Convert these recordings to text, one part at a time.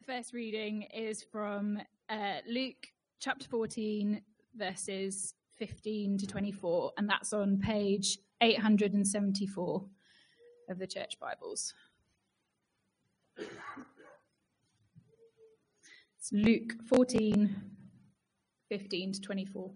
First reading is from Luke chapter 14, verses 15 to 24, and that's on page 874 of the Church Bibles. It's Luke 14, 15 to 24.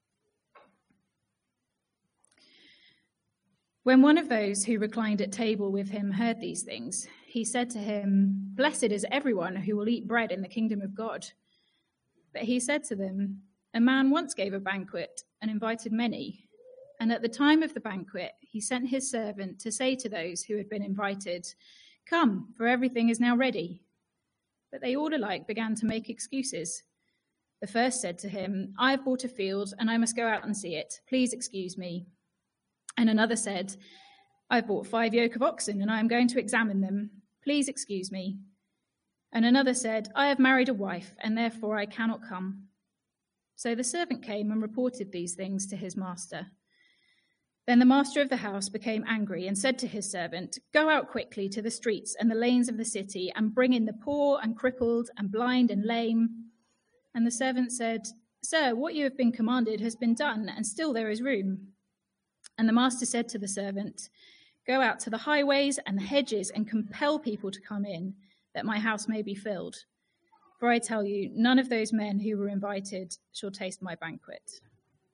When one of those who reclined at table with him heard these things, he said to him, "Blessed is everyone who will eat bread in the kingdom of God." But he said to them, "A man once gave a banquet and invited many. And at the time of the banquet, he sent his servant to say to those who had been invited, 'Come, for everything is now ready.' But they all alike began to make excuses. The first said to him, 'I have bought a field and I must go out and see it. Please excuse me.' And another said, 'I've bought 5 yoke of oxen and I am going to examine them. Please excuse me.' And another said, 'I have married a wife and therefore I cannot come.' So the servant came and reported these things to his master. Then the master of the house became angry and said to his servant, 'Go out quickly to the streets and the lanes of the city and bring in the poor and crippled and blind and lame.' And the servant said, 'Sir, what you have been commanded has been done, and still there is room.' And the master said to the servant, 'Go out to the highways and the hedges and compel people to come in, that my house may be filled. For I tell you, none of those men who were invited shall taste my banquet.'"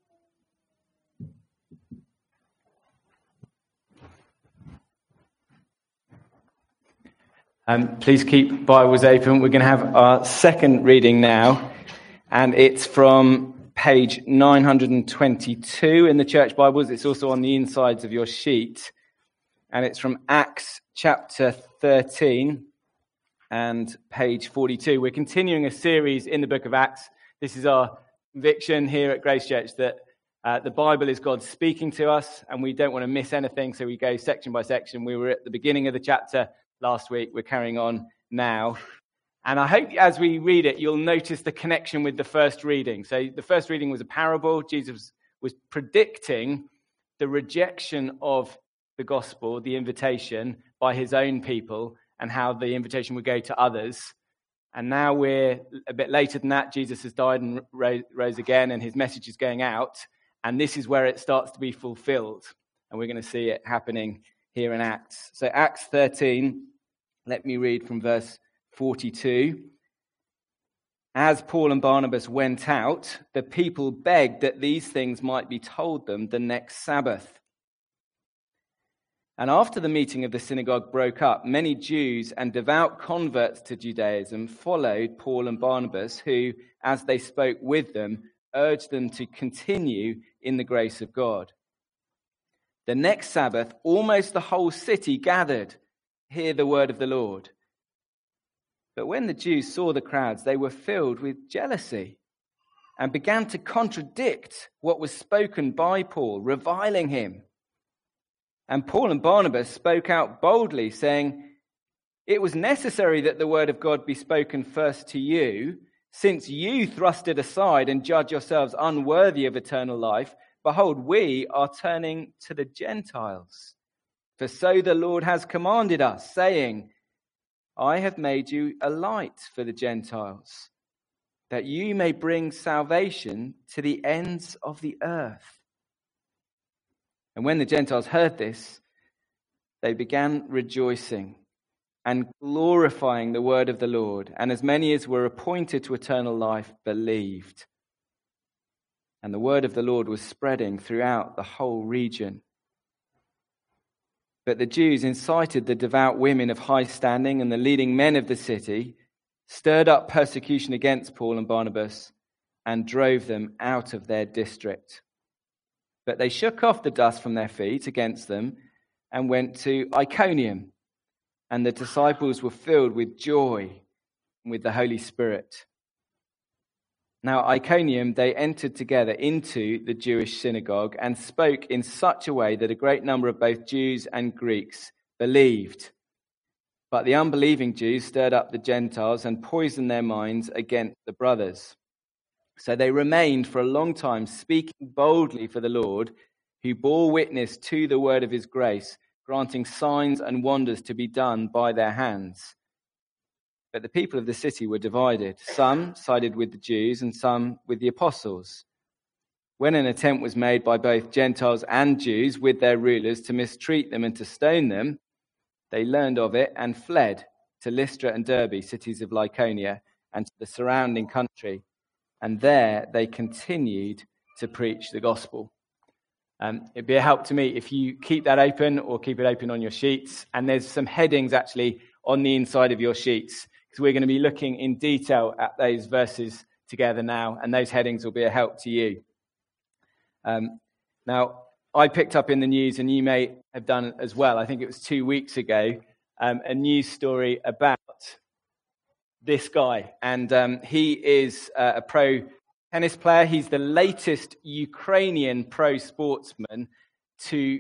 Please keep Bibles open. We're going to have our second reading now, and it's from page 922 in the Church Bibles. It's also on the insides of your sheet, and it's from Acts chapter 13 and page 42. We're continuing a series in the book of Acts. This is our conviction here at Grace Church that the Bible is God speaking to us, and we don't want to miss anything, so we go section by section. We were at the beginning of the chapter last week. We're carrying on now. And I hope as we read it, you'll notice the connection with the first reading. So the first reading was a parable. Jesus was predicting the rejection of the gospel, the invitation, by his own people, and how the invitation would go to others. And now we're a bit later than that. Jesus has died and rose again, and his message is going out. And this is where it starts to be fulfilled. And we're going to see it happening here in Acts. So Acts 13, let me read from verse 42. As Paul and Barnabas went out, the people begged that these things might be told them the next Sabbath. And after the meeting of the synagogue broke up, many Jews and devout converts to Judaism followed Paul and Barnabas, who, as they spoke with them, urged them to continue in the grace of God. The next Sabbath, almost the whole city gathered to hear the word of the Lord. But when the Jews saw the crowds, they were filled with jealousy and began to contradict what was spoken by Paul, reviling him. And Paul and Barnabas spoke out boldly, saying, "It was necessary that the word of God be spoken first to you, since you thrust it aside and judge yourselves unworthy of eternal life. Behold, we are turning to the Gentiles. For so the Lord has commanded us, saying, I have made you a light for the Gentiles, that you may bring salvation to the ends of the earth." And when the Gentiles heard this, they began rejoicing and glorifying the word of the Lord. And as many as were appointed to eternal life believed. And the word of the Lord was spreading throughout the whole region. But the Jews incited the devout women of high standing and the leading men of the city, stirred up persecution against Paul and Barnabas, and drove them out of their district. But they shook off the dust from their feet against them and went to Iconium. And the disciples were filled with joy and with the Holy Spirit. Now, Iconium, they entered together into the Jewish synagogue and spoke in such a way that a great number of both Jews and Greeks believed. But the unbelieving Jews stirred up the Gentiles and poisoned their minds against the brothers. So they remained for a long time speaking boldly for the Lord, who bore witness to the word of his grace, granting signs and wonders to be done by their hands. But the people of the city were divided. Some sided with the Jews and some with the apostles. When an attempt was made by both Gentiles and Jews with their rulers to mistreat them and to stone them, they learned of it and fled to Lystra and Derbe, cities of Lycaonia, and to the surrounding country. And there they continued to preach the gospel. It'd be a help to me if you keep that open or keep it open on your sheets. And there's some headings actually on the inside of your sheets, because we're going to be looking in detail at those verses together now, and those headings will be a help to you. Now, I picked up in the news, and you may have done as well, I think it was 2 weeks ago, a news story about this guy. And he is a pro tennis player. He's the latest Ukrainian pro sportsman to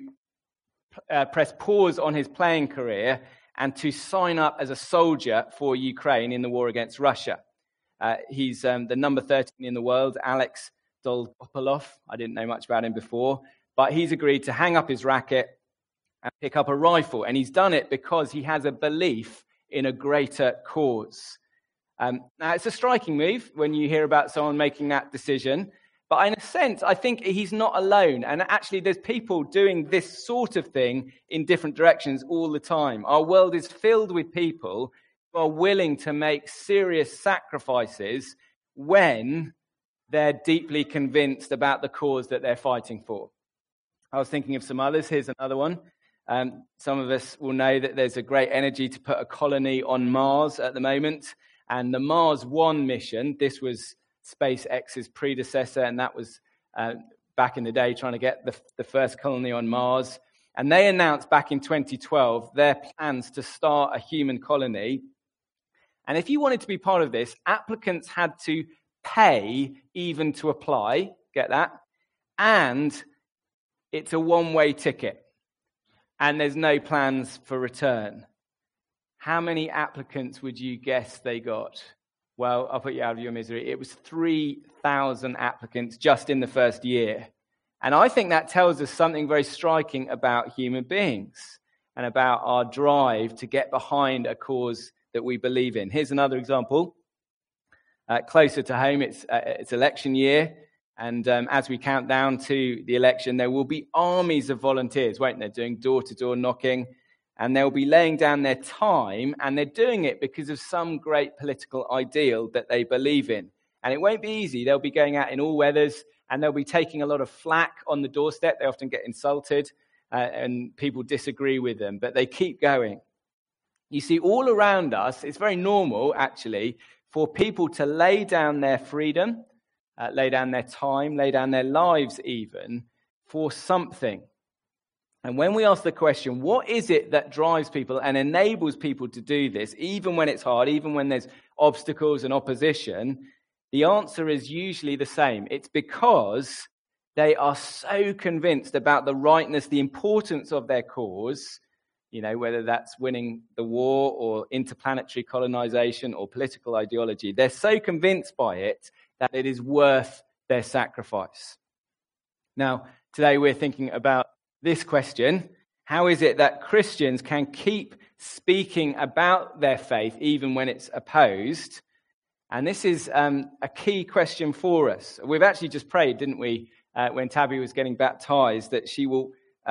press pause on his playing career and to sign up as a soldier for Ukraine in the war against Russia. He's the number 13 in the world, Alex Dolgopolov. I didn't know much about him before, but he's agreed to hang up his racket and pick up a rifle. And he's done it because he has a belief in a greater cause. Now, it's a striking move when you hear about someone making that decision. But in a sense, I think he's not alone. And actually, there's people doing this sort of thing in different directions all the time. Our world is filled with people who are willing to make serious sacrifices when they're deeply convinced about the cause that they're fighting for. I was thinking of some others. Here's another one. Some of us will know that there's a great energy to put a colony on Mars at the moment. And the Mars One mission, this was SpaceX's predecessor, and that was back in the day trying to get the first colony on Mars. And they announced back in 2012 their plans to start a human colony. And if you wanted to be part of this, applicants had to pay even to apply, get that? And it's a one-way ticket, and there's no plans for return. How many applicants would you guess they got? Well, I'll put you out of your misery. It was 3,000 applicants just in the first year. And I think that tells us something very striking about human beings and about our drive to get behind a cause that we believe in. Here's another example. Closer to home, it's election year. And as we count down to the election, there will be armies of volunteers, won't there, doing door-to-door knocking. And they'll be laying down their time, and they're doing it because of some great political ideal that they believe in. And it won't be easy. They'll be going out in all weathers, and they'll be taking a lot of flack on the doorstep. They often get insulted, and people disagree with them, but they keep going. You see, all around us, it's very normal, actually, for people to lay down their freedom, lay down their time, lay down their lives even, for something. And when we ask the question, what is it that drives people and enables people to do this, even when it's hard, even when there's obstacles and opposition, the answer is usually the same. It's because they are so convinced about the rightness, the importance of their cause, whether that's winning the war or interplanetary colonization or political ideology. They're so convinced by it that it is worth their sacrifice. Now, today we're thinking about this question: how is it that Christians can keep speaking about their faith even when it's opposed? And this is a key question for us. We've actually just prayed, didn't we, when Tabby was getting baptized, that she will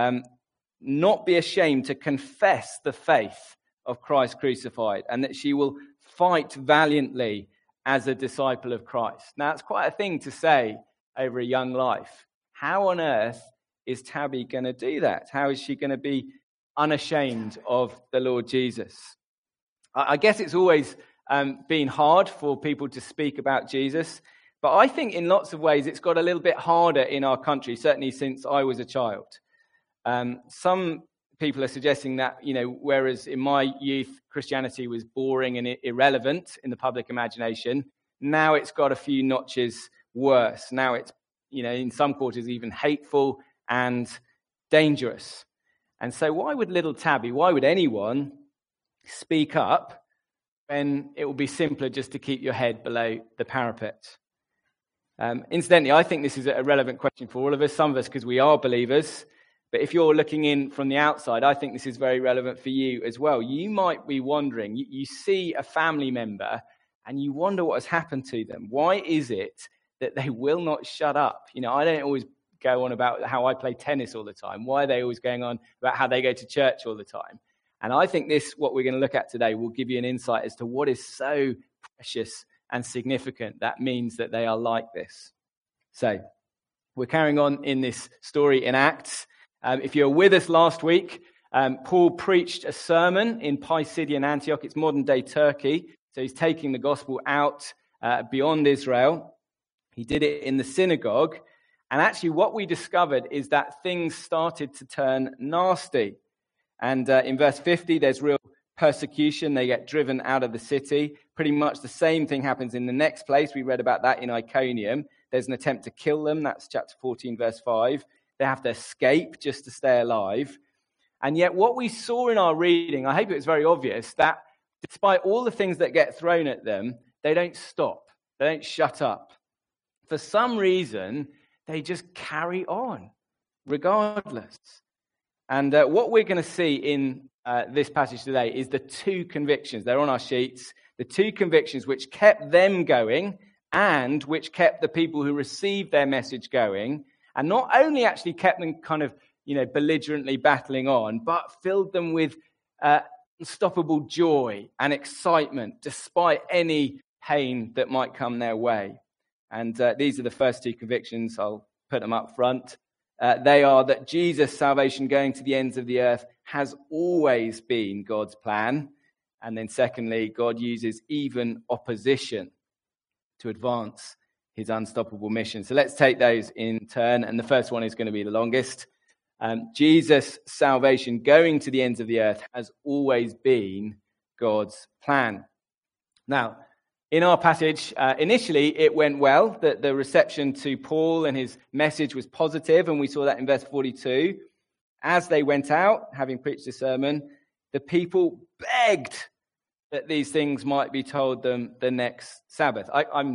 not be ashamed to confess the faith of Christ crucified, and that she will fight valiantly as a disciple of Christ. Now, it's quite a thing to say over a young life. How on earth is Tabby going to do that? How is she going to be unashamed of the Lord Jesus? I guess it's always been hard for people to speak about Jesus, but I think in lots of ways it's got a little bit harder in our country, certainly since I was a child. Some people are suggesting that, whereas in my youth Christianity was boring and irrelevant in the public imagination, now it's got a few notches worse. Now it's, in some quarters even hateful and dangerous. And so why would little Tabby, why would anyone speak up when it will be simpler just to keep your head below the parapet? Incidentally, I think this is a relevant question for all of us, some of us because we are believers, But if you're looking in from the outside, I think this is very relevant for you as well. You might be wondering, you see a family member and you wonder what has happened to them. Why is it that they will not shut up? I don't always go on about how I play tennis all the time. Why are they always going on about how they go to church all the time? And I think what we're going to look at today, will give you an insight as to what is so precious and significant that means that they are like this. So we're carrying on in this story in Acts. If you were with us last week, Paul preached a sermon in Pisidian Antioch. It's modern-day Turkey. So he's taking the gospel out beyond Israel. He did it in the synagogue. And actually what we discovered is that things started to turn nasty. And in verse 50, there's real persecution. They get driven out of the city. Pretty much the same thing happens in the next place. We read about that in Iconium. There's an attempt to kill them. That's chapter 14, verse 5. They have to escape just to stay alive. And yet what we saw in our reading, I hope it was very obvious, that despite all the things that get thrown at them, they don't stop. They don't shut up. For some reason, they just carry on, regardless. And what we're going to see in this passage today is the two convictions. They're on our sheets. The two convictions which kept them going and which kept the people who received their message going, and not only actually kept them kind of, belligerently battling on, but filled them with unstoppable joy and excitement despite any pain that might come their way. And these are the first two convictions. I'll put them up front. They are that Jesus' salvation going to the ends of the earth has always been God's plan. And then secondly, God uses even opposition to advance his unstoppable mission. So let's take those in turn. And the first one is going to be the longest. Jesus' salvation going to the ends of the earth has always been God's plan. Now, in our passage, initially it went well, that the reception to Paul and his message was positive, and we saw that in verse 42. As they went out, having preached the sermon, the people begged that these things might be told them the next Sabbath.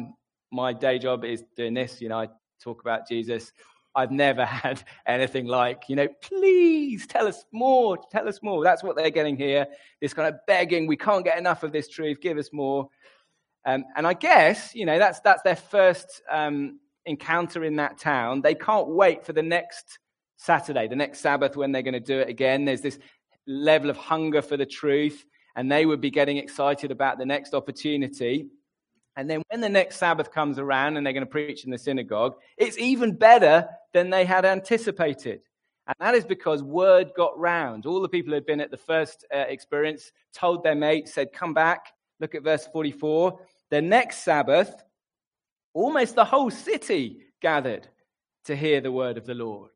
My day job is doing this, I talk about Jesus. I've never had anything like, please tell us more. That's what they're getting here, this kind of begging, we can't get enough of this truth, give us more. And I guess, that's their first encounter in that town. They can't wait for the next Saturday, the next Sabbath, when they're going to do it again. There's this level of hunger for the truth, and they would be getting excited about the next opportunity. And then when the next Sabbath comes around and they're going to preach in the synagogue, it's even better than they had anticipated. And that is because word got round. All the people who had been at the first experience told their mates, said, come back. Look at verse 44. The next Sabbath, almost the whole city gathered to hear the word of the Lord.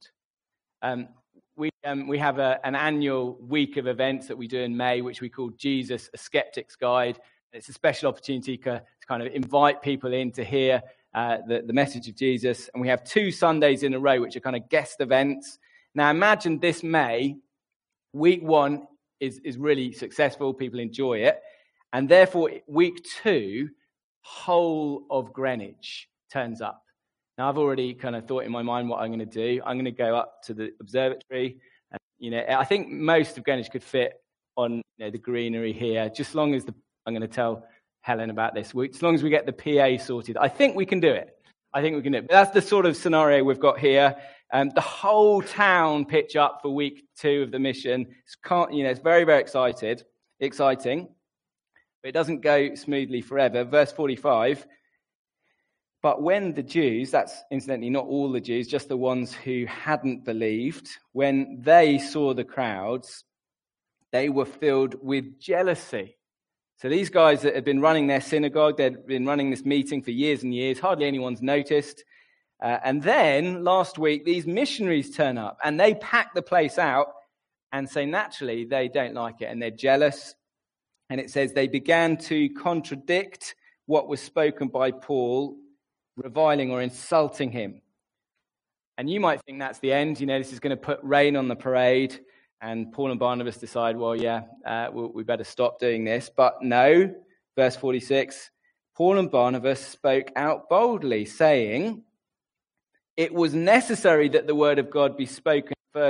We have an annual week of events that we do in May, which we call Jesus, a Skeptic's Guide. It's a special opportunity to kind of invite people in to hear the message of Jesus. And we have 2 Sundays in a row, which are kind of guest events. Now imagine this May, week 1 is really successful. People enjoy it. And therefore, week 2, whole of Greenwich turns up. Now, I've already kind of thought in my mind what I'm going to do. I'm going to go up to the observatory. And, I think most of Greenwich could fit on the greenery here, just as long as I'm going to tell Helen about this. As long as we get the PA sorted, I think we can do it. But that's the sort of scenario we've got here. The whole town pitch up for week 2 of the mission. It's very, very exciting. But it doesn't go smoothly forever. Verse 45, but when the Jews, that's incidentally not all the Jews, just the ones who hadn't believed, when they saw the crowds, they were filled with jealousy. So these guys that had been running their synagogue, they'd been running this meeting for years and years, hardly anyone's noticed. And then last week, these missionaries turn up and they pack the place out, and so naturally they don't like it and they're jealous. And it says they began to contradict what was spoken by Paul, reviling or insulting him. And you might think that's the end. This is going to put rain on the parade. And Paul and Barnabas decide, we better stop doing this. But no, verse 46, Paul and Barnabas spoke out boldly, saying, it was necessary that the word of God be spoken first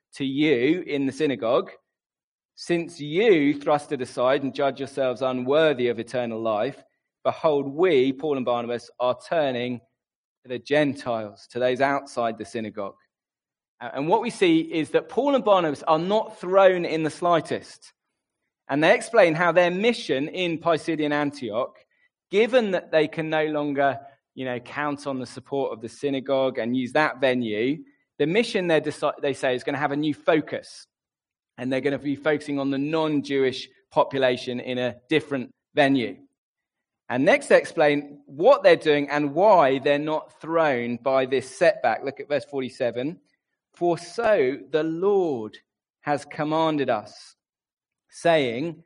to you in the synagogue, since you thrusted aside and judge yourselves unworthy of eternal life, behold, we, Paul and Barnabas, are turning to the Gentiles, to those outside the synagogue. And what we see is that Paul and Barnabas are not thrown in the slightest. And they explain how their mission in Pisidian Antioch, given that they can no longer, count on the support of the synagogue and use that venue, the mission they say is going to have a new focus. And they're going to be focusing on the non-Jewish population in a different venue. And next they explain what they're doing and why they're not thrown by this setback. Look at verse 47. For so the Lord has commanded us, saying,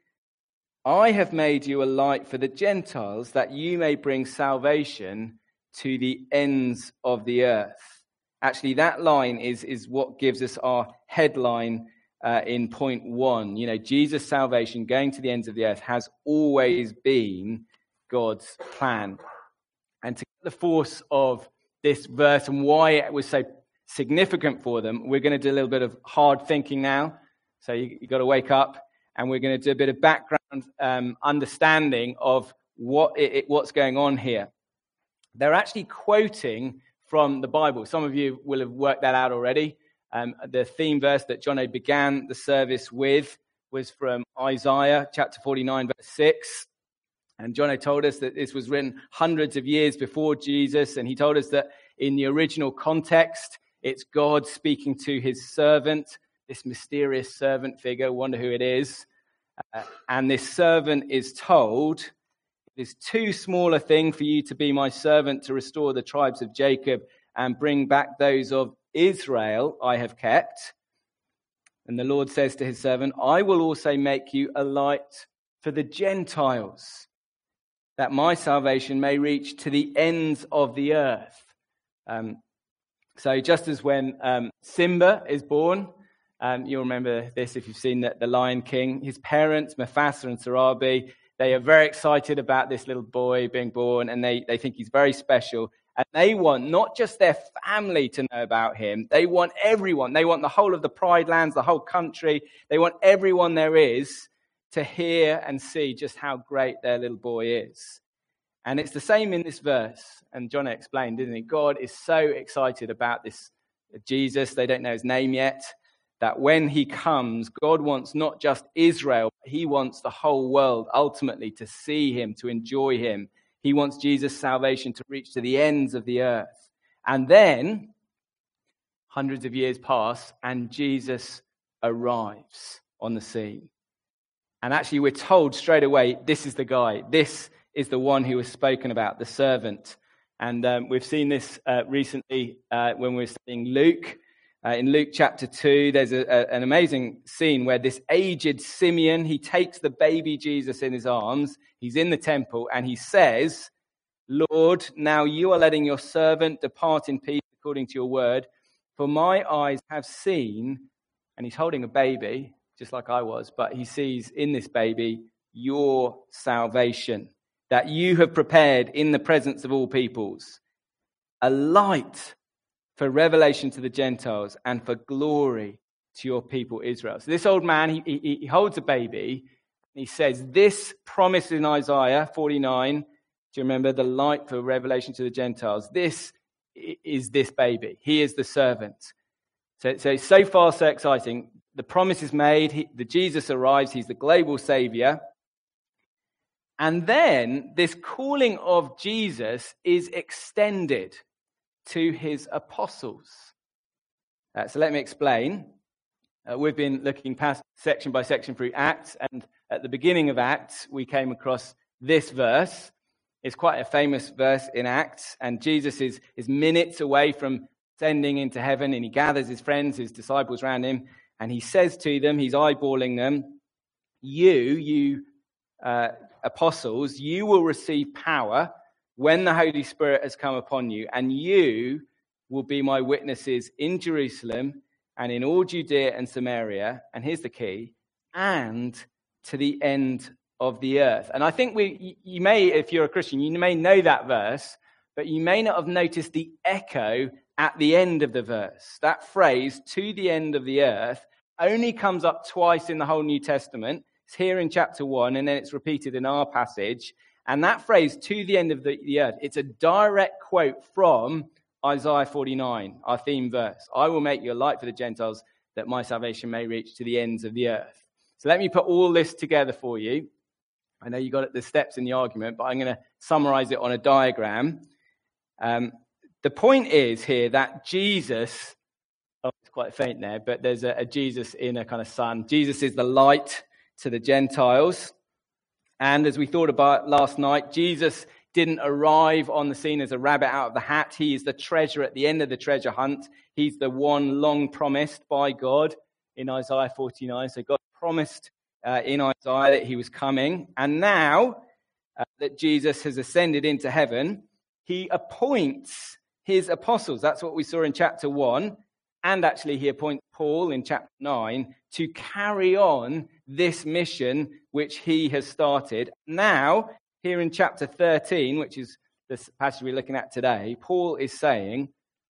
I have made you a light for the Gentiles, that you may bring salvation to the ends of the earth. Actually, that line is what gives us our headline in point 1. Jesus' salvation, going to the ends of the earth, has always been God's plan. And to get the force of this verse and why it was so significant for them, we're going to do a little bit of hard thinking now. So you've got to wake up, and we're going to do a bit of background understanding of what's going on here. They're actually quoting from the Bible. Some of you will have worked that out already. The theme verse that Jono began the service with was from Isaiah chapter 49, verse 6. And Jono told us that this was written hundreds of years before Jesus. And he told us that in the original context, it's God speaking to his servant, this mysterious servant figure, wonder who it is. And this servant is told, it is too small a thing for you to be my servant to restore the tribes of Jacob and bring back those of Israel I have kept. And the Lord says to his servant, I will also make you a light for the Gentiles, that my salvation may reach to the ends of the earth. So just as when Simba is born, you'll remember this if you've seen the Lion King, his parents, Mufasa and Sarabi, they are very excited about this little boy being born, and they think he's very special. And they want not just their family to know about him, they want everyone. They want the whole of the Pride Lands, the whole country. They want everyone there is to hear and see just how great their little boy is. And it's the same in this verse. And John explained, didn't he? God is so excited about this Jesus, they don't know his name yet, that when he comes, God wants not just Israel, but he wants the whole world ultimately to see him, to enjoy him. He wants Jesus' salvation to reach to the ends of the earth. And then, hundreds of years pass, and Jesus arrives on the scene. And actually, we're told straight away, this is the guy. This is the one who was spoken about, the servant. And we've seen this recently when we were studying Luke. In Luke chapter 2, there's an amazing scene where this aged Simeon, he takes the baby Jesus in his arms. He's in the temple, and he says, Lord, now you are letting your servant depart in peace according to your word. For my eyes have seen, and he's holding a baby, just like I was, but he sees in this baby your salvation, that you have prepared in the presence of all peoples, a light for revelation to the Gentiles and for glory to your people Israel. So this old man, he holds a baby, and he says, this promise in Isaiah 49, do you remember, the light for revelation to the Gentiles? This is this baby. He is the servant. So far, so exciting. The promise is made. The Jesus arrives. He's the global savior. And then this calling of Jesus is extended to his apostles. So let me explain. We've been looking past section by section through Acts, and at the beginning of Acts, we came across this verse. It's quite a famous verse in Acts, and Jesus is minutes away from ascending into heaven, and he gathers his friends, his disciples around him, and he says to them, he's eyeballing them, you apostles, you will receive power when the Holy Spirit has come upon you, and you will be my witnesses in Jerusalem and in all Judea and Samaria, and here's the key, and to the end of the earth. And I think you may, if you're a Christian, you may know that verse, but you may not have noticed the echo at the end of the verse. That phrase, to the end of the earth, only comes up twice in the whole New Testament. It's here in chapter 1, and then it's repeated in our passage. And that phrase, to the end of the earth, it's a direct quote from Isaiah 49, our theme verse. I will make you a light for the Gentiles, that my salvation may reach to the ends of the earth. So let me put all this together for you. I know you got the steps in the argument, but I'm going to summarize it on a diagram. The point is here that Jesus, it's quite faint there, but there's a Jesus in a kind of sun. Jesus is the light to the Gentiles. And as we thought about last night, Jesus didn't arrive on the scene as a rabbit out of the hat. He is the treasure at the end of the treasure hunt. He's the one long promised by God in Isaiah 49. So God promised in Isaiah that he was coming. And now that Jesus has ascended into heaven, he appoints his apostles. That's what we saw in chapter 1. And actually he appoints Paul in chapter 9 to carry on this mission which he has started. Now, here in chapter 13, which is the passage we're looking at today, Paul is saying,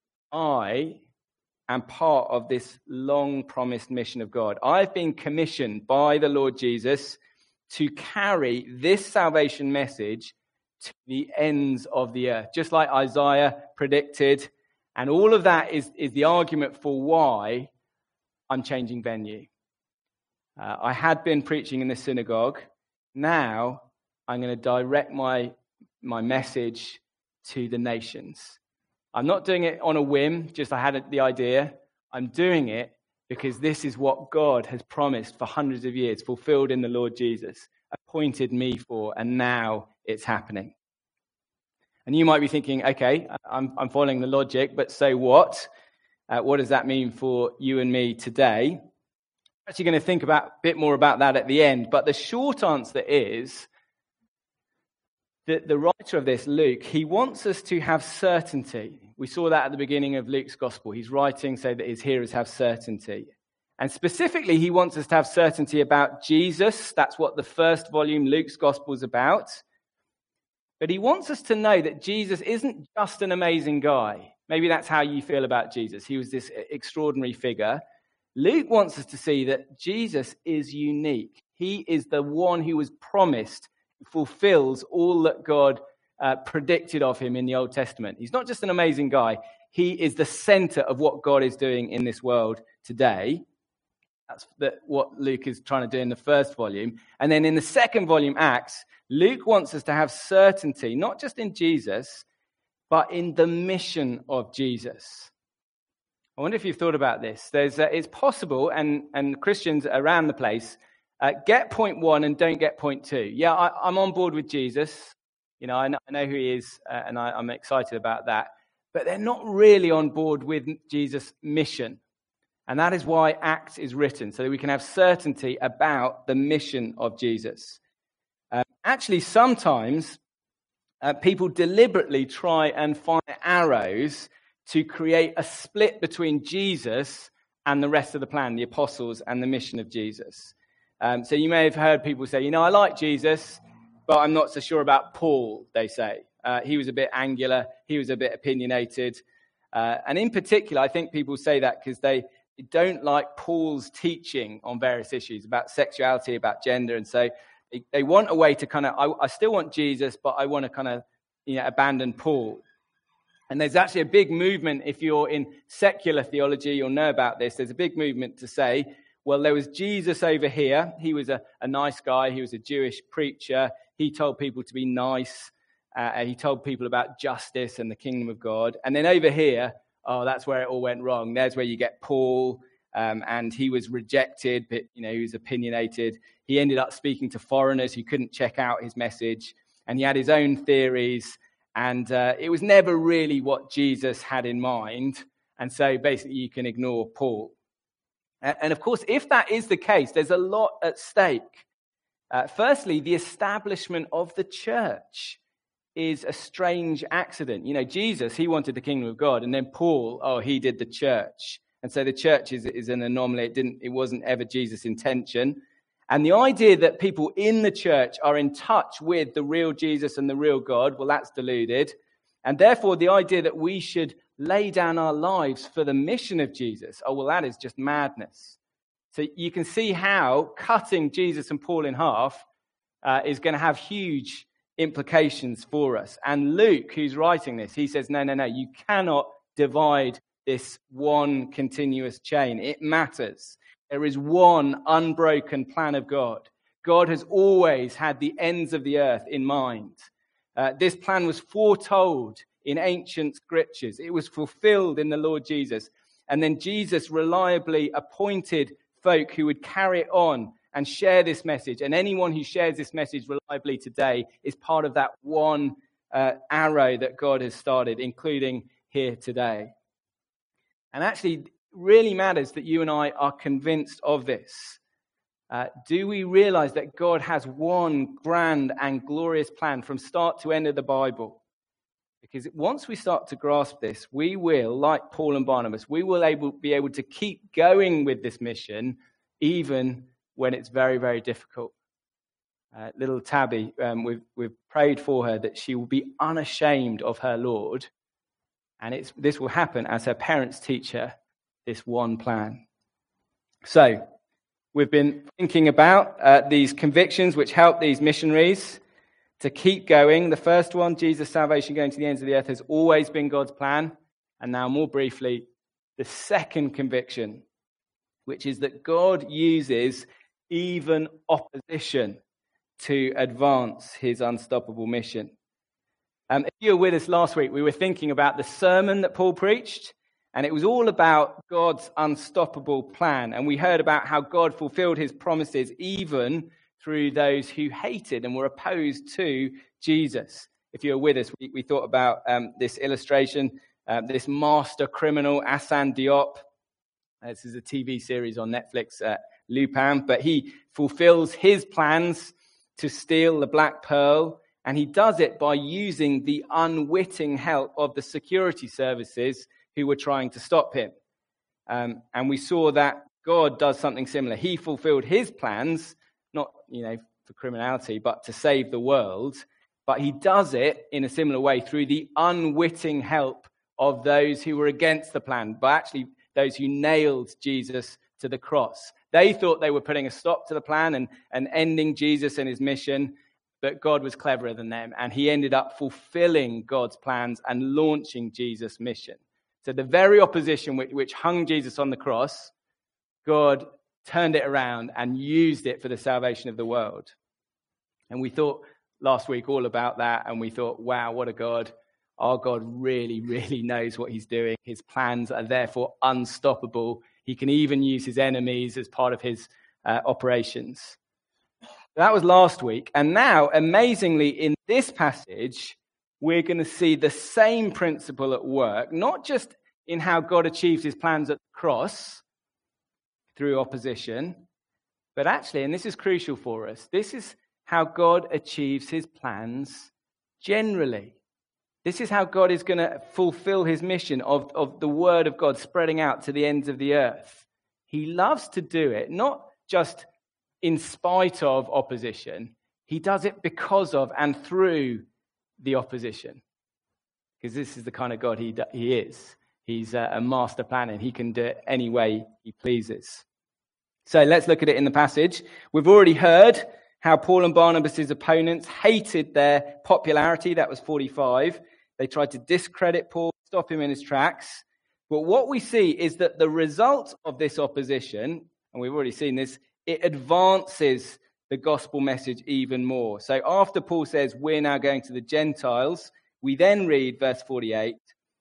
I am part of this long-promised mission of God. I've been commissioned by the Lord Jesus to carry this salvation message to the ends of the earth, just like Isaiah predicted. And all of that is the argument for why I'm changing venue. I had been preaching in the synagogue. Now I'm going to direct my message to the nations. I'm not doing it on a whim, just I had the idea. I'm doing it because this is what God has promised for hundreds of years, fulfilled in the Lord Jesus, appointed me for, and now it's happening. And you might be thinking, okay, I'm following the logic, but so what? What does that mean for you and me today? I'm actually going to think a bit more about that at the end, but the short answer is that the writer of this, Luke, he wants us to have certainty. We saw that at the beginning of Luke's gospel. He's writing so that his hearers have certainty. And specifically, he wants us to have certainty about Jesus. That's what the first volume, Luke's gospel, is about. But he wants us to know that Jesus isn't just an amazing guy. Maybe that's how you feel about Jesus. He was this extraordinary figure. Luke wants us to see that Jesus is unique. He is the one who was promised, fulfills all that God predicted of him in the Old Testament. He's not just an amazing guy. He is the center of what God is doing in this world today. That's what Luke is trying to do in the first volume. And then in the second volume, Acts, Luke wants us to have certainty, not just in Jesus, but in the mission of Jesus. I wonder if you've thought about this. It's possible, and Christians around the place get point one and don't get point two. Yeah, I'm on board with Jesus. You know, I know who he is, and I'm excited about that. But they're not really on board with Jesus' mission. And that is why Acts is written, so that we can have certainty about the mission of Jesus. Actually, sometimes people deliberately try and find arrows to create a split between Jesus and the rest of the plan, the apostles and the mission of Jesus. So you may have heard people say, I like Jesus, but I'm not so sure about Paul, they say. He was a bit angular, he was a bit opinionated. And in particular, I think people say that because they don't like Paul's teaching on various issues about sexuality, about gender. And so they want a way to kind of, I still want Jesus, but I want to kind of abandon Paul. And there's actually a big movement, if you're in secular theology, you'll know about this. There's a big movement to say, well, there was Jesus over here. He was a nice guy. He was a Jewish preacher. He told people to be nice. He told people about justice and the kingdom of God. And then over here, that's where it all went wrong. There's where you get Paul, and he was rejected, but, he was opinionated. He ended up speaking to foreigners who couldn't check out his message, and he had his own theories. And it was never really what Jesus had in mind. And so basically you can ignore Paul. And of course, if that is the case, there's a lot at stake. Firstly, the establishment of the church is a strange accident. Jesus, he wanted the kingdom of God. And then Paul, he did the church. And so the church is an anomaly. It wasn't ever Jesus' intention. And the idea that people in the church are in touch with the real Jesus and the real God, well, that's deluded. And therefore, the idea that we should lay down our lives for the mission of Jesus. Oh, well, that is just madness. So you can see how cutting Jesus and Paul in half is going to have huge implications for us. And Luke, who's writing this, he says, no, you cannot divide this one continuous chain. It matters. There is one unbroken plan of God. God has always had the ends of the earth in mind. This plan was foretold in ancient scriptures. It was fulfilled in the Lord Jesus. And then Jesus reliably appointed folk who would carry it on and share this message. And anyone who shares this message reliably today is part of that one arrow that God has started, including here today. And actually, it really matters that you and I are convinced of this. Do we realize that God has one grand and glorious plan from start to end of the Bible? Because once we start to grasp this, we will, like Paul and Barnabas, we will be able to keep going with this mission, even when it's very, very difficult. Little Tabby, we've prayed for her that she will be unashamed of her Lord. And this will happen as her parents teach her this one plan. So, we've been thinking about these convictions which help these missionaries to keep going. The first one, Jesus' salvation going to the ends of the earth, has always been God's plan. And now, more briefly, the second conviction, which is that God uses even opposition to advance his unstoppable mission. If you were with us last week, we were thinking about the sermon that Paul preached, and it was all about God's unstoppable plan. And we heard about how God fulfilled his promises even through those who hated and were opposed to Jesus. If you were with us, we thought about this illustration, this master criminal, Hassan Diop. This is a TV series on Netflix, Lupin, but he fulfills his plans to steal the Black Pearl, and he does it by using the unwitting help of the security services who were trying to stop him. And we saw that God does something similar. He fulfilled his plans, not, for criminality, but to save the world. But he does it in a similar way through the unwitting help of those who were against the plan, but actually those who nailed Jesus to the cross. They thought they were putting a stop to the plan and ending Jesus and his mission, but God was cleverer than them, and he ended up fulfilling God's plans and launching Jesus' mission. So the very opposition which hung Jesus on the cross, God turned it around and used it for the salvation of the world. And we thought last week all about that, and we thought, wow, what a God. Our God really, really knows what he's doing. His plans are therefore unstoppable. He can even use his enemies as part of his operations. That was last week. And now, amazingly, in this passage, we're going to see the same principle at work, not just in how God achieves his plans at the cross through opposition, but actually, and this is crucial for us, this is how God achieves his plans generally. This is how God is going to fulfill his mission of the word of God spreading out to the ends of the earth. He loves to do it, not just in spite of opposition. He does it because of and through the opposition. Because this is the kind of God he is. He's a master planner. He can do it any way he pleases. So let's look at it in the passage. We've already heard how Paul and Barnabas' opponents hated their popularity. That was 45. They tried to discredit Paul, stop him in his tracks. But what we see is that the result of this opposition, and we've already seen this, it advances the gospel message even more. So after Paul says, we're now going to the Gentiles, we then read verse 48.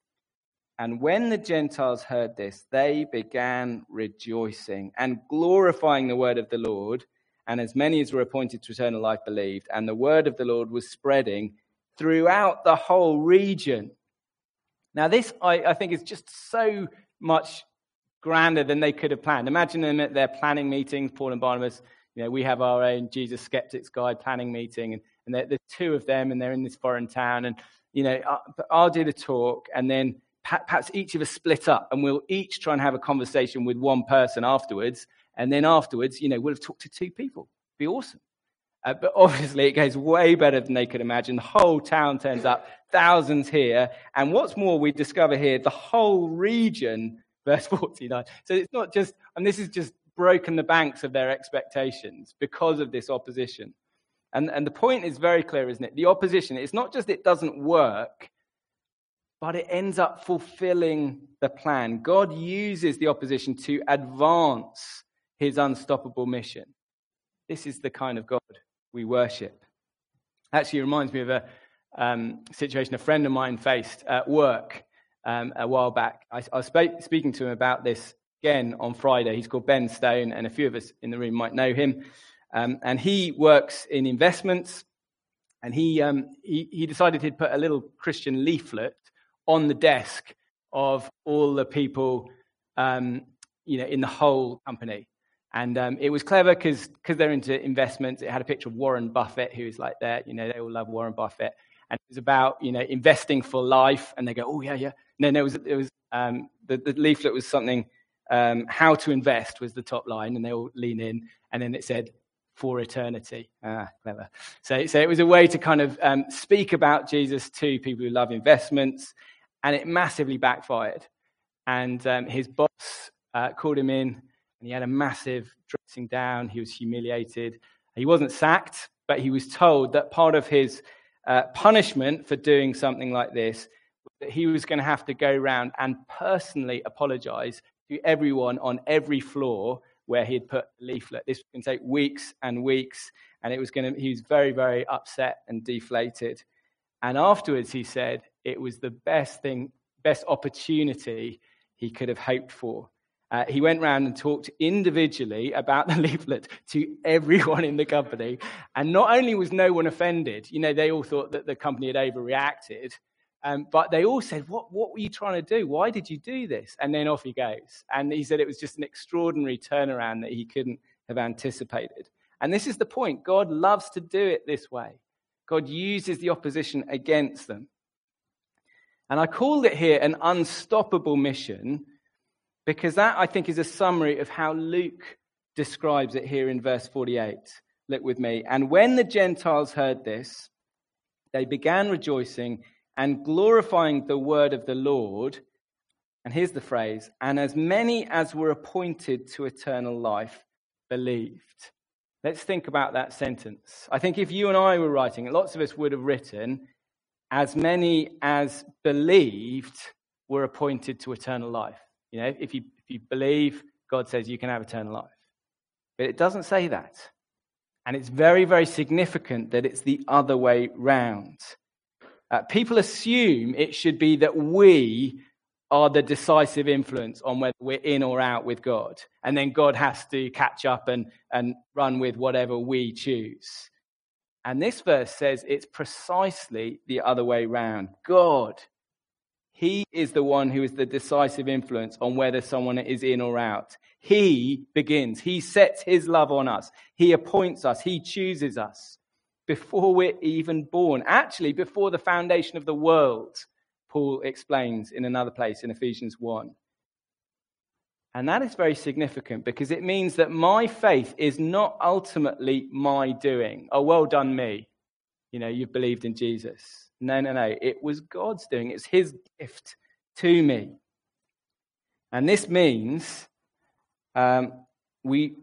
And when the Gentiles heard this, they began rejoicing and glorifying the word of the Lord. And as many as were appointed to eternal life believed. And the word of the Lord was spreading throughout the whole region. Now this, I think, is just so much grander than they could have planned. Imagine them at their planning meetings, Paul and Barnabas. We have our own Jesus Skeptics Guide planning meeting, and there's two of them, and they're in this foreign town. And, I'll do the talk, and then perhaps each of us split up, and we'll each try and have a conversation with one person afterwards. And then afterwards, we'll have talked to two people. It'd be awesome. But obviously it goes way better than they could imagine. The whole town turns up, thousands here. And what's more, we discover here the whole region, verse 49. So it's not just, and this is just broken the banks of their expectations because of this opposition. And the point is very clear, isn't it? The opposition, it's not just it doesn't work, but it ends up fulfilling the plan. God uses the opposition to advance his unstoppable mission. This is the kind of God we worship. Actually, it reminds me of a situation a friend of mine faced at work a while back. I was speaking to him about this again on Friday. He's called Ben Stone, and a few of us in the room might know him. And he works in investments, and he decided he'd put a little Christian leaflet on the desk of all the people, in the whole company. And it was clever because they're into investments. It had a picture of Warren Buffett, who is like that. They all love Warren Buffett. And it was about, investing for life. And they go, oh, yeah. No, it was the leaflet was something, how to invest was the top line. And they all lean in. And then it said, for eternity. Clever. So it was a way to kind of speak about Jesus to people who love investments. And it massively backfired. And his boss called him in. And he had a massive dressing down. He was humiliated. He wasn't sacked, but he was told that part of his punishment for doing something like this was that he was going to have to go around and personally apologize to everyone on every floor where he had put the leaflet. This was going to take weeks and weeks, and he was very, very upset and deflated. And afterwards, he said it was the best opportunity he could have hoped for. He went round and talked individually about the leaflet to everyone in the company. And not only was no one offended, they all thought that the company had overreacted, but they all said, what were you trying to do? Why did you do this? And then off he goes. And he said it was just an extraordinary turnaround that he couldn't have anticipated. And this is the point. God loves to do it this way. God uses the opposition against them. And I called it here an unstoppable mission, because that, I think, is a summary of how Luke describes it here in verse 48. Look with me. And when the Gentiles heard this, they began rejoicing and glorifying the word of the Lord. And here's the phrase, and as many as were appointed to eternal life believed. Let's think about that sentence. I think if you and I were writing it, lots of us would have written, as many as believed were appointed to eternal life. If you believe, God says you can have eternal life. But it doesn't say that. And it's very, very significant that it's the other way round. People assume it should be that we are the decisive influence on whether we're in or out with God. And then God has to catch up and run with whatever we choose. And this verse says it's precisely the other way round. God, he is the one who is the decisive influence on whether someone is in or out. He begins. He sets his love on us. He appoints us. He chooses us before we're even born. Actually, before the foundation of the world, Paul explains in another place in Ephesians 1. And that is very significant because it means that my faith is not ultimately my doing. Oh, well done me. You've believed in Jesus. No. It was God's doing. It's his gift to me. And this means that we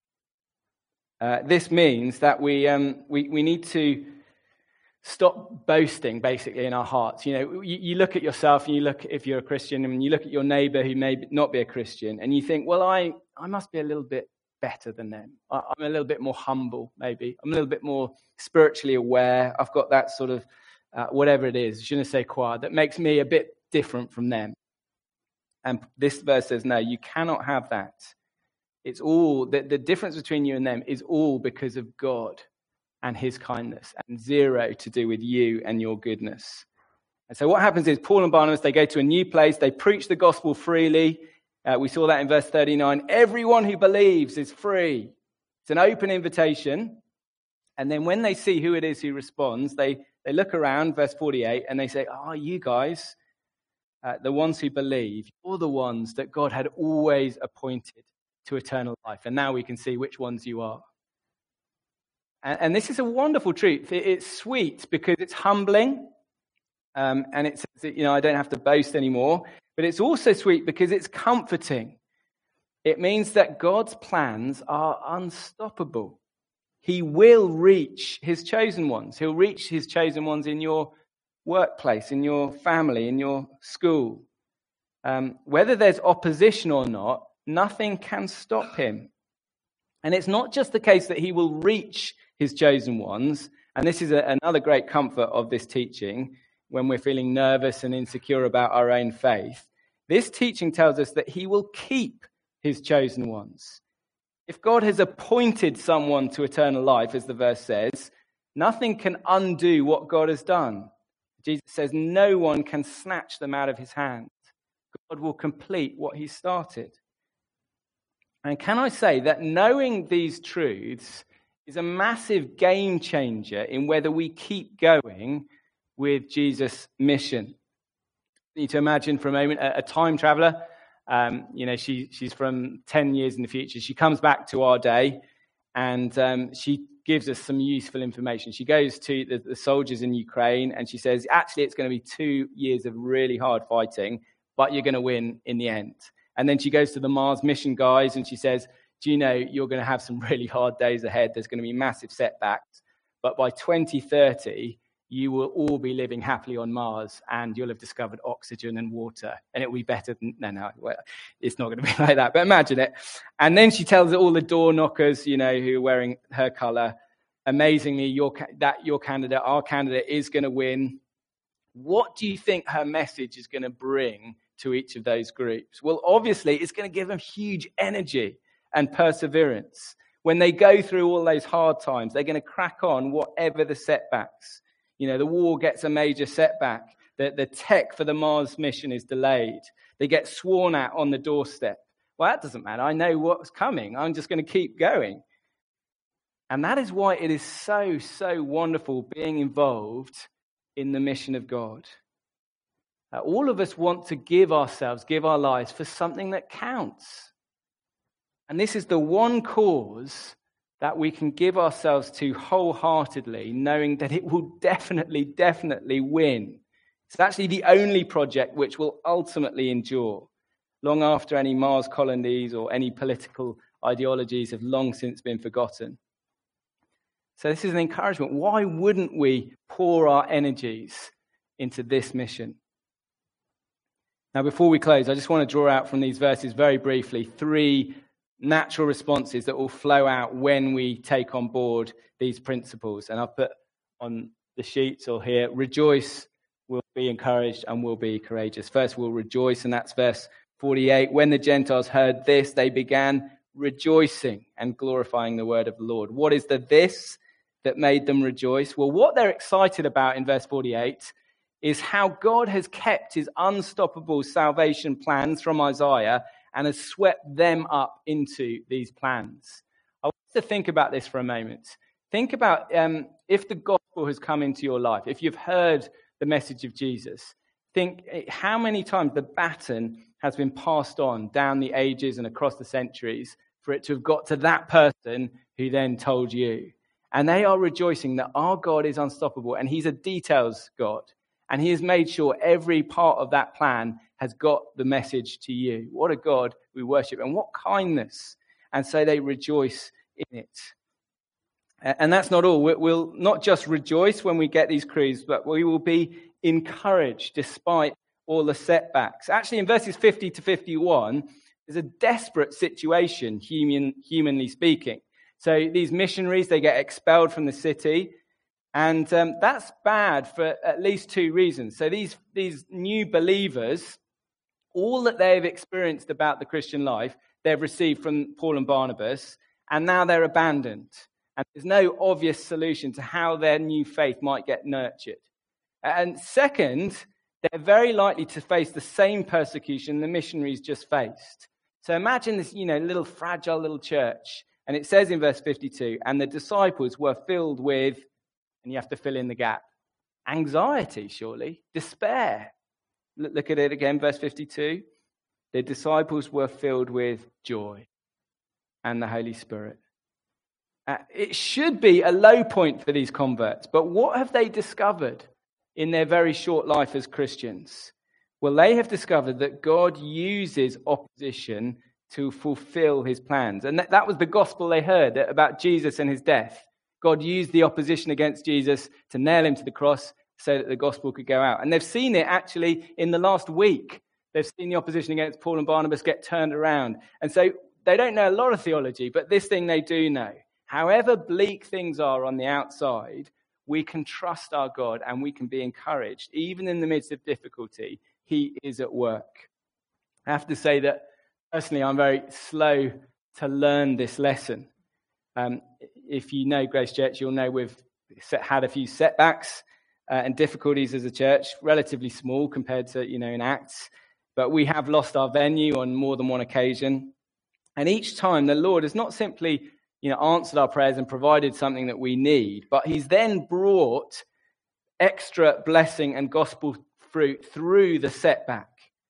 need to stop boasting, basically, in our hearts. You look at yourself, and you look, if you're a Christian, and you look at your neighbor who may not be a Christian, and you think, well, I must be a little bit better than them. I'm a little bit more humble, maybe. I'm a little bit more spiritually aware. I've got that sort of whatever it is, je ne sais quoi, that makes me a bit different from them. And this verse says, no, you cannot have that. It's all, the difference between you and them is all because of God and his kindness, and zero to do with you and your goodness. And so what happens is Paul and Barnabas, they go to a new place, they preach the gospel freely. We saw that in verse 39. Everyone who believes is free. It's an open invitation. And then when they see who it is who responds, they look around, verse 48, and they say, you guys, the ones who believe, you're the ones that God had always appointed to eternal life. And now we can see which ones you are. And this is a wonderful truth. It's sweet because it's humbling. And it says that, I don't have to boast anymore. But it's also sweet because it's comforting. It means that God's plans are unstoppable. He will reach his chosen ones. He'll reach his chosen ones in your workplace, in your family, in your school. Whether there's opposition or not, nothing can stop him. And it's not just the case that he will reach his chosen ones. And this is another great comfort of this teaching when we're feeling nervous and insecure about our own faith. This teaching tells us that he will keep his chosen ones. If God has appointed someone to eternal life, as the verse says, nothing can undo what God has done. Jesus says no one can snatch them out of his hand. God will complete what he started. And can I say that knowing these truths is a massive game changer in whether we keep going with Jesus' mission. You need to imagine for a moment a time traveler. She's from 10 years in the future. She comes back to our day and she gives us some useful information. She goes to the soldiers in Ukraine and she says, actually, it's going to be 2 years of really hard fighting, but you're going to win in the end. And then she goes to the Mars mission guys and she says, do you know you're going to have some really hard days ahead? There's going to be massive setbacks. But by 2030, you will all be living happily on Mars and you'll have discovered oxygen and water. And it will be better than... No, it's not going to be like that. But imagine it. And then she tells all the door knockers, who are wearing her colour, amazingly, your candidate, our candidate is going to win. What do you think her message is going to bring to each of those groups? Well, obviously, it's going to give them huge energy and perseverance. When they go through all those hard times, they're going to crack on whatever the setbacks. The war gets a major setback. The tech for the Mars mission is delayed. They get sworn at on the doorstep. Well, that doesn't matter. I know what's coming. I'm just going to keep going. And that is why it is so, so wonderful being involved in the mission of God. All of us want to give our lives for something that counts. And this is the one cause that we can give ourselves to wholeheartedly, knowing that it will definitely win. It's actually the only project which will ultimately endure, long after any Mars colonies or any political ideologies have long since been forgotten. So this is an encouragement. Why wouldn't we pour our energies into this mission? Now, before we close, I just want to draw out from these verses very briefly 3 natural responses that will flow out when we take on board these principles. And I'll put on the sheets or here, rejoice, will be encouraged, and will be courageous. First, we'll rejoice, and that's verse 48. When the Gentiles heard this, they began rejoicing and glorifying the word of the Lord. What is the this that made them rejoice? Well, what they're excited about in verse 48 is how God has kept his unstoppable salvation plans from Isaiah and has swept them up into these plans. I want you to think about this for a moment. Think about if the gospel has come into your life, if you've heard the message of Jesus, think how many times the baton has been passed on down the ages and across the centuries for it to have got to that person who then told you. And they are rejoicing that our God is unstoppable and he's a details God. And he has made sure every part of that plan has got the message to you. What a God we worship, and what kindness. And so they rejoice in it. And that's not all. We'll not just rejoice when we get these creeds, but we will be encouraged despite all the setbacks. Actually, in verses 50 to 51, there's a desperate situation, humanly speaking. So these missionaries, they get expelled from the city. And that's bad for at least 2 reasons. So these new believers, all that they've experienced about the Christian life, they've received from Paul and Barnabas, and now they're abandoned. And there's no obvious solution to how their new faith might get nurtured. And second, they're very likely to face the same persecution the missionaries just faced. So imagine this, little fragile little church. And it says in verse 52, and the disciples were filled with, and you have to fill in the gap, anxiety, surely, despair. Look at it again, verse 52. The disciples were filled with joy and the Holy Spirit. It should be a low point for these converts, but what have they discovered in their very short life as Christians? Well, they have discovered that God uses opposition to fulfill his plans. And that was the gospel they heard about Jesus and his death. God used the opposition against Jesus to nail him to the cross so that the gospel could go out. And they've seen it actually in the last week. They've seen the opposition against Paul and Barnabas get turned around. And so they don't know a lot of theology, but this thing they do know. However bleak things are on the outside, we can trust our God and we can be encouraged. Even in the midst of difficulty, he is at work. I have to say that personally, I'm very slow to learn this lesson. If you know Grace Church, you'll know we've had a few setbacks and difficulties as a church, relatively small compared to, in Acts. But we have lost our venue on more than one occasion. And each time the Lord has not simply answered our prayers and provided something that we need, but he's then brought extra blessing and gospel fruit through the setback.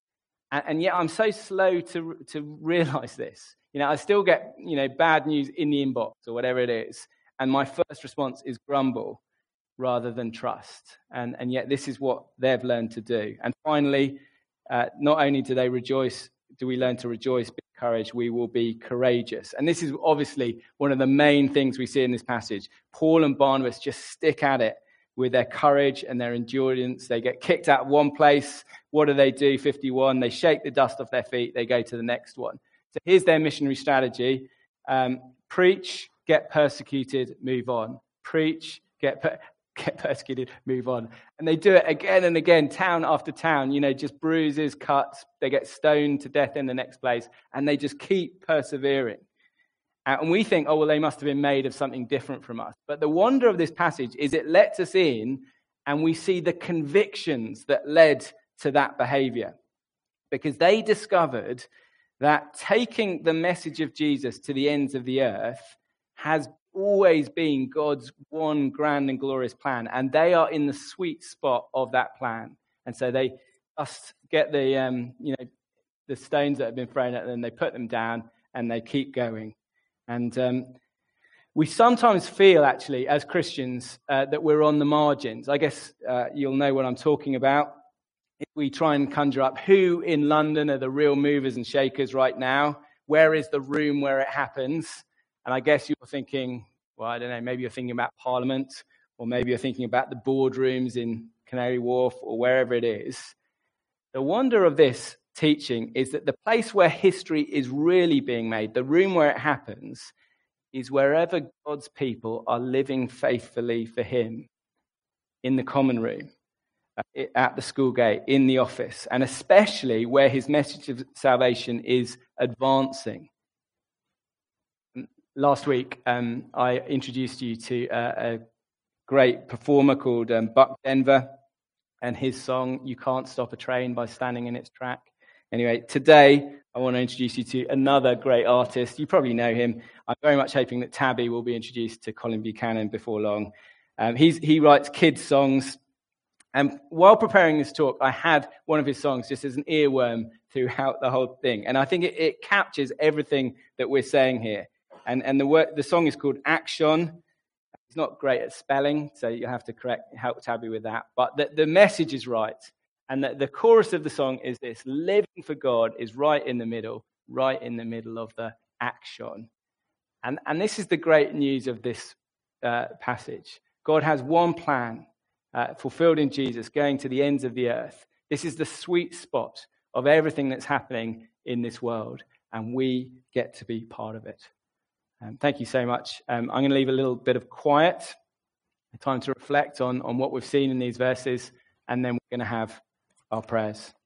And yet I'm so slow to realize this. I still get, bad news in the inbox or whatever it is. And my first response is grumble rather than trust. And yet this is what they've learned to do. And finally, not only do we learn to rejoice, be encouraged, we will be courageous. And this is obviously one of the main things we see in this passage. Paul and Barnabas just stick at it with their courage and their endurance. They get kicked out of one place. What do? 51. They shake the dust off their feet. They go to the next one. So here's their missionary strategy. Preach, get persecuted, move on. Preach, get persecuted, move on. And they do it again and again, town after town, just bruises, cuts. They get stoned to death in the next place. And they just keep persevering. And we think, they must have been made of something different from us. But the wonder of this passage is it lets us in and we see the convictions that led to that behavior. Because they discovered that taking the message of Jesus to the ends of the earth has always been God's one grand and glorious plan. And they are in the sweet spot of that plan. And so they just get the stones that have been thrown at them, they put them down and they keep going. And we sometimes feel, actually, as Christians, that we're on the margins. I guess you'll know what I'm talking about. If we try and conjure up who in London are the real movers and shakers right now, where is the room where it happens? And I guess you're thinking, I don't know, maybe you're thinking about Parliament, or maybe you're thinking about the boardrooms in Canary Wharf, or wherever it is. The wonder of this teaching is that the place where history is really being made, the room where it happens, is wherever God's people are living faithfully for him, in the common room, at the school gate, in the office, and especially where his message of salvation is advancing. Last week, I introduced you to a great performer called Buck Denver and his song, "You Can't Stop a Train by Standing in Its Track." Anyway, today I want to introduce you to another great artist. You probably know him. I'm very much hoping that Tabby will be introduced to Colin Buchanan before long. He writes kids' songs. And while preparing this talk, I had one of his songs just as an earworm throughout the whole thing. And I think it captures everything that we're saying here. And the song is called Action. He's not great at spelling, so you have to help Tabby with that. But the message is right. And the chorus of the song is this: living for God is right in the middle of the action. And this is the great news of this passage. God has one plan fulfilled in Jesus, going to the ends of the earth. This is the sweet spot of everything that's happening in this world, and we get to be part of it. Thank you so much. I'm going to leave a little bit of quiet, time to reflect on what we've seen in these verses, and then we're going to have our prayers.